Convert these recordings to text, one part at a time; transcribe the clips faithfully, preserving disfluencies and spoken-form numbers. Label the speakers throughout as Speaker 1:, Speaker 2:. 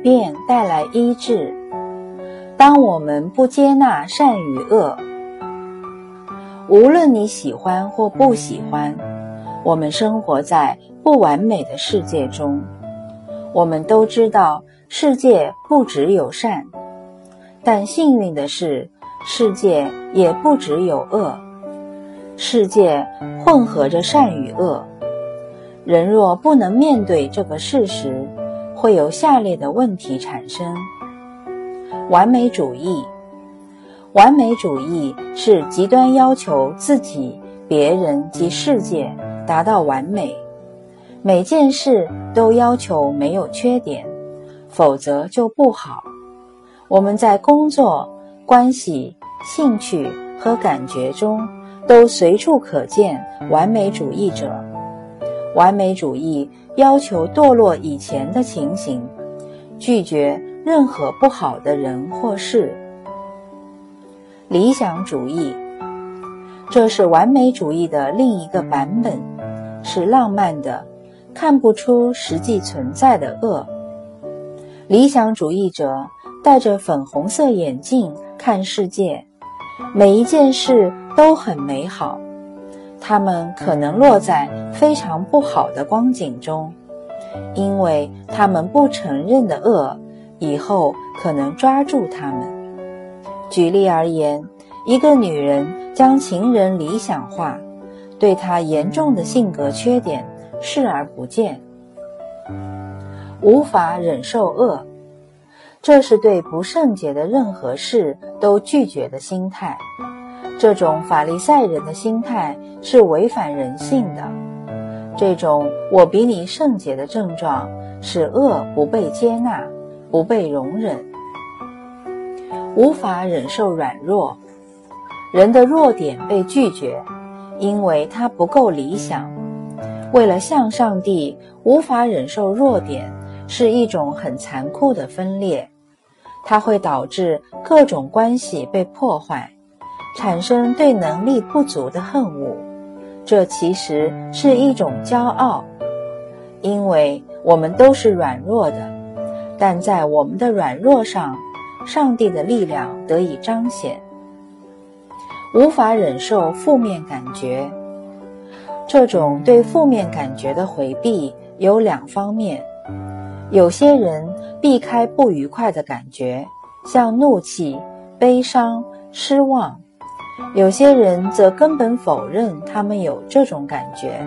Speaker 1: 变带来医治。当我们不接纳善与恶，无论你喜欢或不喜欢，我们生活在不完美的世界中。我们都知道世界不只有善，但幸运的是，世界也不只有恶。世界混合着善与恶。人若不能面对这个事实，会有下列的问题产生。完美主义。完美主义是极端要求自己、别人及世界达到完美，每件事都要求没有缺点，否则就不好。我们在工作、关系、兴趣和感觉中都随处可见完美主义者。完美主义要求堕落以前的情形，拒绝任何不好的人或事。理想主义，这是完美主义的另一个版本，是浪漫的，看不出实际存在的恶。理想主义者戴着粉红色眼镜看世界，每一件事都很美好，他们可能落在非常不好的光景中，因为他们不承认的恶以后可能抓住他们。举例而言，一个女人将情人理想化，对她严重的性格缺点视而不见。无法忍受恶，这是对不圣洁的任何事都拒绝的心态。这种法利赛人的心态是违反人性的。这种我比你圣洁的症状使恶不被接纳，不被容忍。无法忍受软弱，人的弱点被拒绝，因为他不够理想。为了向上帝，无法忍受弱点是一种很残酷的分裂，它会导致各种关系被破坏，产生对能力不足的恨恶。这其实是一种骄傲，因为我们都是软弱的，但在我们的软弱上，上帝的力量得以彰显。无法忍受负面感觉，这种对负面感觉的回避有两方面。有些人避开不愉快的感觉，像怒气、悲伤、失望；有些人则根本否认他们有这种感觉。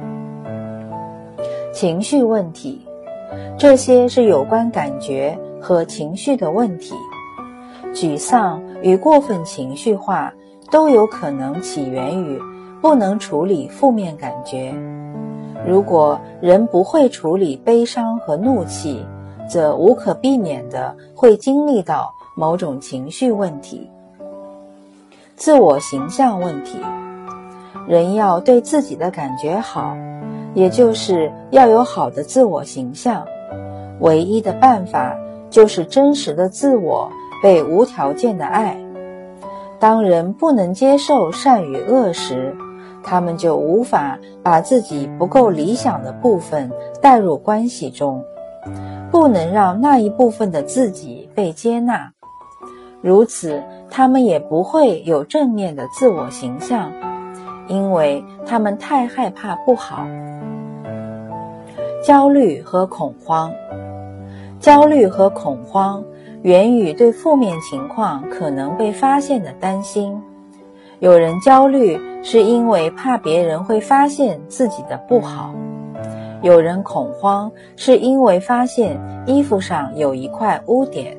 Speaker 1: 情绪问题，这些是有关感觉和情绪的问题。沮丧与过分情绪化都有可能起源于不能处理负面感觉。如果人不会处理悲伤和怒气，则无可避免地会经历到某种情绪问题。自我形象问题，人要对自己的感觉好，也就是要有好的自我形象。唯一的办法就是真实的自我被无条件的爱。当人不能接受善与恶时，他们就无法把自己不够理想的部分带入关系中，不能让那一部分的自己被接纳。如此，他们也不会有正面的自我形象，因为他们太害怕不好。焦虑和恐慌，焦虑和恐慌源于对负面情况可能被发现的担心。有人焦虑是因为怕别人会发现自己的不好，有人恐慌是因为发现衣服上有一块污点。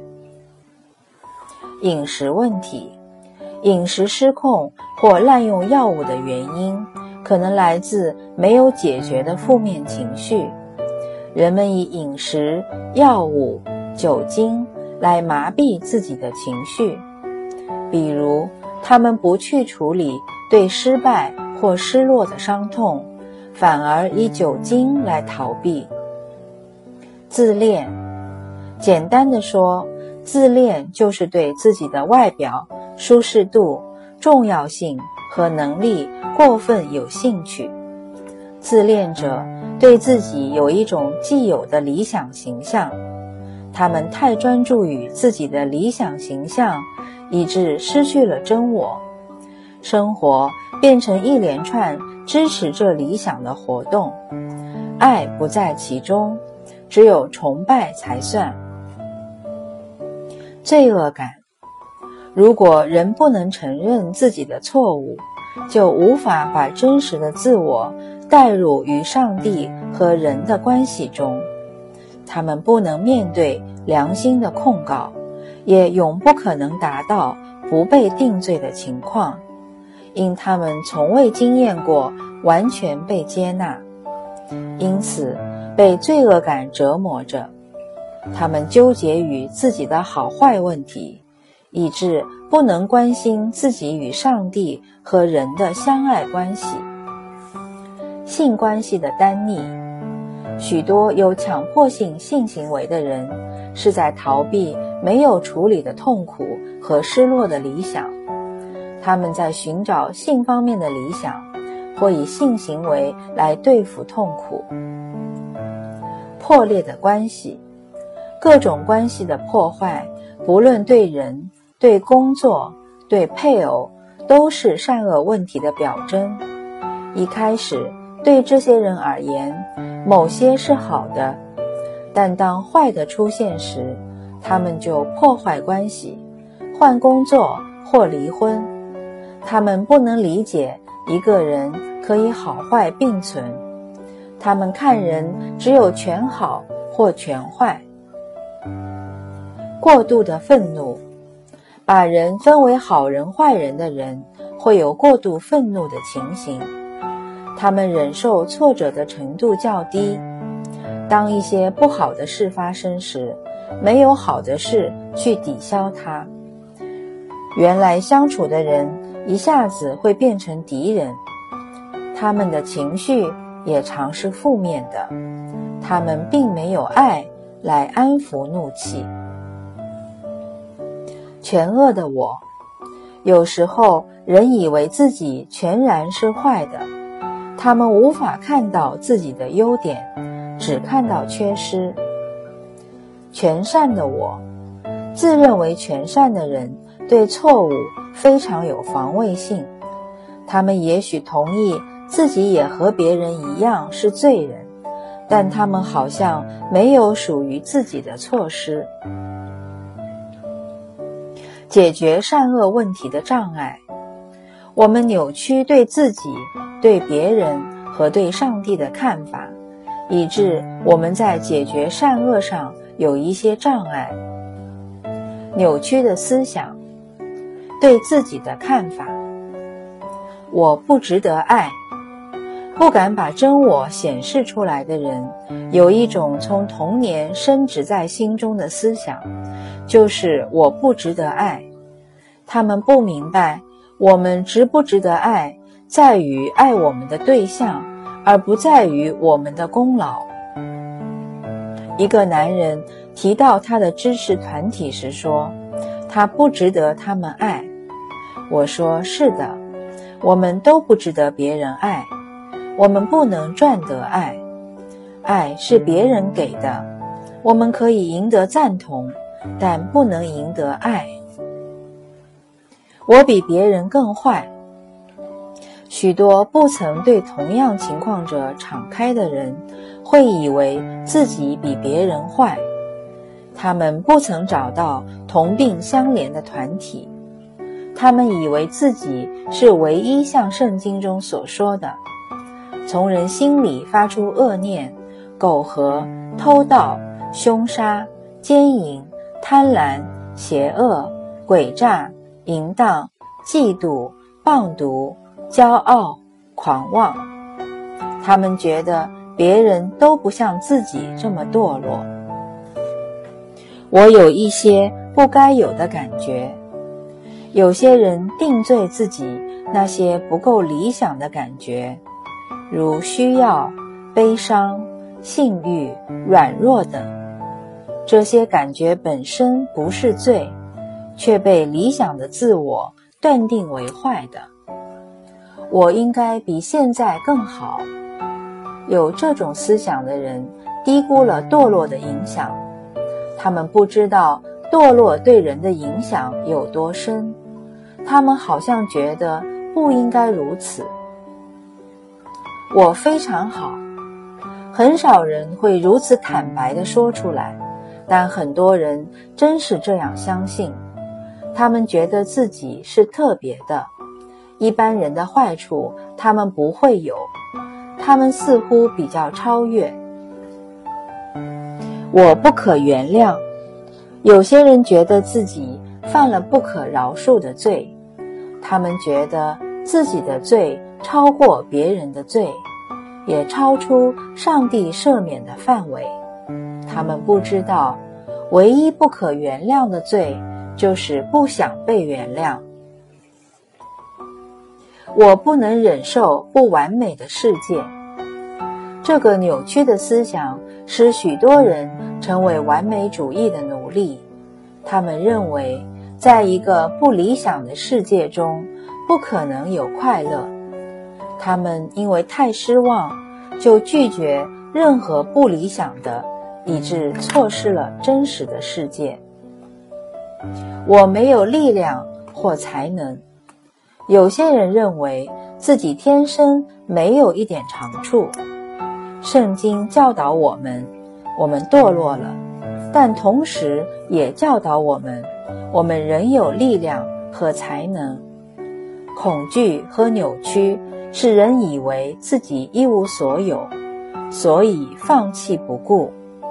Speaker 1: 饮食问题，饮食失控或滥用药物的原因可能来自没有解决的负面情绪。人们以饮食、药物、酒精来麻痹自己的情绪，比如他们不去处理对失败或失落的伤痛，反而以酒精来逃避。自恋，简单的说，自恋就是对自己的外表、舒适度、重要性和能力过分有兴趣。自恋者对自己有一种既有的理想形象， 他们太专注于自己的理想形象，以致失去了真我。生活变成一连串支持这理想的活动，爱不在其中，只有崇拜才算。罪恶感，如果人不能承认自己的错误，就无法把真实的自我带入与上帝和人的关系中。他们不能面对良心的控告，也永不可能达到不被定罪的情况，因他们从未经验过完全被接纳，因此被罪恶感折磨着。他们纠结于自己的好坏问题，以致不能关心自己与上帝和人的相爱关系。性关系的单逆，许多有强迫性性行为的人是在逃避没有处理的痛苦和失落的理想。他们在寻找性方面的理想，或以性行为来对付痛苦。破裂的关系，各种关系的破坏，不论对人、对工作、对配偶，都是善恶问题的表征。一开始，对这些人而言，某些是好的，但当坏的出现时，他们就破坏关系，换工作或离婚。他们不能理解一个人可以好坏并存，他们看人只有全好或全坏。过度的愤怒，把人分为好人坏人的人会有过度愤怒的情形，他们忍受挫折的程度较低。当一些不好的事发生时，没有好的事去抵消它。原来相处的人一下子会变成敌人，他们的情绪也常是负面的，他们并没有爱来安抚怒气。全恶的我，有时候人以为自己全然是坏的，他们无法看到自己的优点，只看到缺失。全善的我，自认为全善的人对错误非常有防卫性，他们也许同意自己也和别人一样是罪人，但他们好像没有属于自己的措施。解决善恶问题的障碍，我们扭曲对自己、对别人和对上帝的看法，以致我们在解决善恶上有一些障碍。扭曲的思想，对自己的看法，我不值得爱，不敢把真我显示出来的人，有一种从童年深植在心中的思想，就是我不值得爱。他们不明白，我们值不值得爱，在于爱我们的对象，而不在于我们的功劳。一个男人提到他的支持团体时说，他不值得他们爱。我说，是的，我们都不值得别人爱，我们不能赚得爱，爱是别人给的，我们可以赢得赞同，但不能赢得爱。我比别人更坏。许多不曾对同样情况者敞开的人，会以为自己比别人坏。他们不曾找到同病相怜的团体，他们以为自己是唯一像圣经中所说的，从人心里发出恶念、苟合、偷盗、凶杀、奸淫、贪婪、邪恶、诡诈、淫荡、嫉妒、棒毒、骄傲、狂妄。他们觉得别人都不像自己这么堕落。我有一些不该有的感觉。有些人定罪自己那些不够理想的感觉，如需要、悲伤、性欲、软弱等。这些感觉本身不是罪，却被理想的自我断定为坏的。我应该比现在更好。有这种思想的人低估了堕落的影响， 他们不知道堕落对人的影响有多深，他们好像觉得不应该如此。我非常好，很少人会如此坦白地说出来，但很多人真是这样相信。他们觉得自己是特别的，一般人的坏处他们不会有，他们似乎比较超越。我不可原谅，有些人觉得自己犯了不可饶恕的罪，他们觉得自己的罪超过别人的罪，也超出上帝赦免的范围。他们不知道，唯一不可原谅的罪就是不想被原谅。我不能忍受不完美的世界。这个扭曲的思想使许多人成为完美主义的奴隶。他们认为，在一个不理想的世界中，不可能有快乐。他们因为太失望，就拒绝任何不理想的，以致错失了真实的世界。我没有力量或才能。有些人认为自己天生没有一点长处。圣经教导我们，我们堕落了，但同时也教导我们，我们仍有力量和才能。恐惧和扭曲使人以为自己一无所有，所以放弃不顾。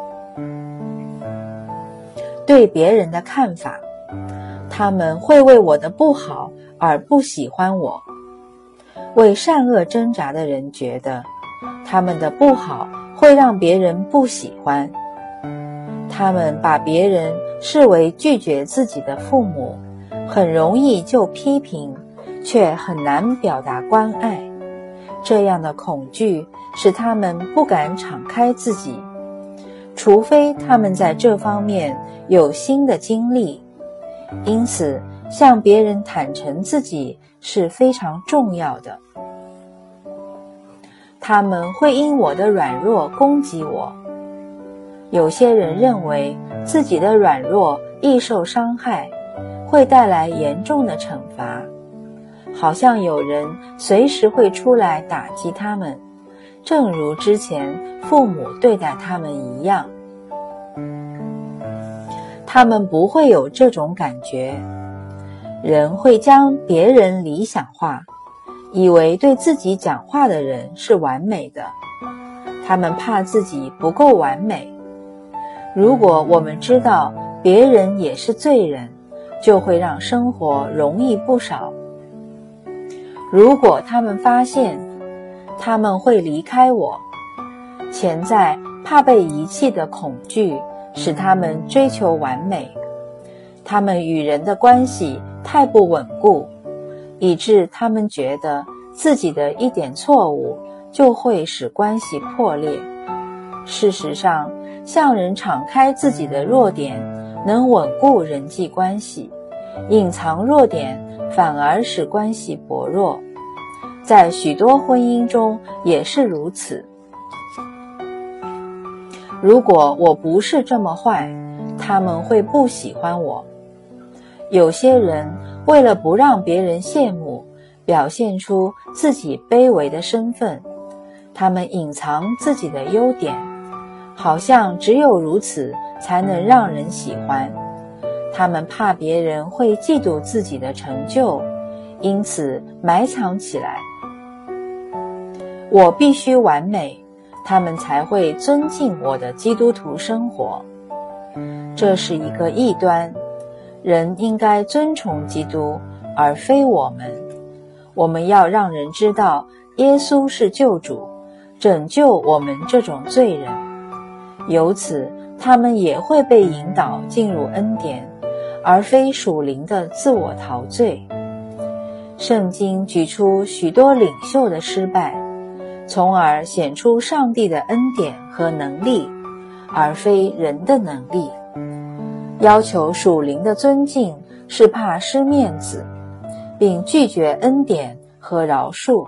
Speaker 1: 对别人的看法，他们会为我的不好而不喜欢我。为善恶挣扎的人觉得，他们的不好会让别人不喜欢。他们把别人视为拒绝自己的父母，很容易就批评，却很难表达关爱。这样的恐惧使他们不敢敞开自己，除非他们在这方面有新的经历。因此，向别人坦诚自己是非常重要的。他们会因我的软弱攻击我。有些人认为自己的软弱易受伤害，会带来严重的惩罚，好像有人随时会出来打击他们，正如之前父母对待他们一样。他们不会有这种感觉。人会将别人理想化，以为对自己讲话的人是完美的，他们怕自己不够完美。如果我们知道别人也是罪人，就会让生活容易不少。如果他们发现，他们会离开我。潜在怕被遗弃的恐惧使他们追求完美，他们与人的关系太不稳固，以致他们觉得自己的一点错误就会使关系破裂。事实上，向人敞开自己的弱点能稳固人际关系，隐藏弱点反而使关系薄弱。在许多婚姻中也是如此。如果我不是这么坏，他们会不喜欢我。有些人为了不让别人羡慕，表现出自己卑微的身份，他们隐藏自己的优点，好像只有如此才能让人喜欢。他们怕别人会嫉妒自己的成就，因此埋藏起来。我必须完美，他们才会尊敬我的基督徒生活。这是一个异端，人应该尊崇基督，而非我们。我们要让人知道耶稣是救主，拯救我们这种罪人。由此，他们也会被引导进入恩典，而非属灵的自我陶醉。圣经举出许多领袖的失败，从而显出上帝的恩典和能力，而非人的能力。要求属灵的尊敬是怕失面子，并拒绝恩典和饶恕。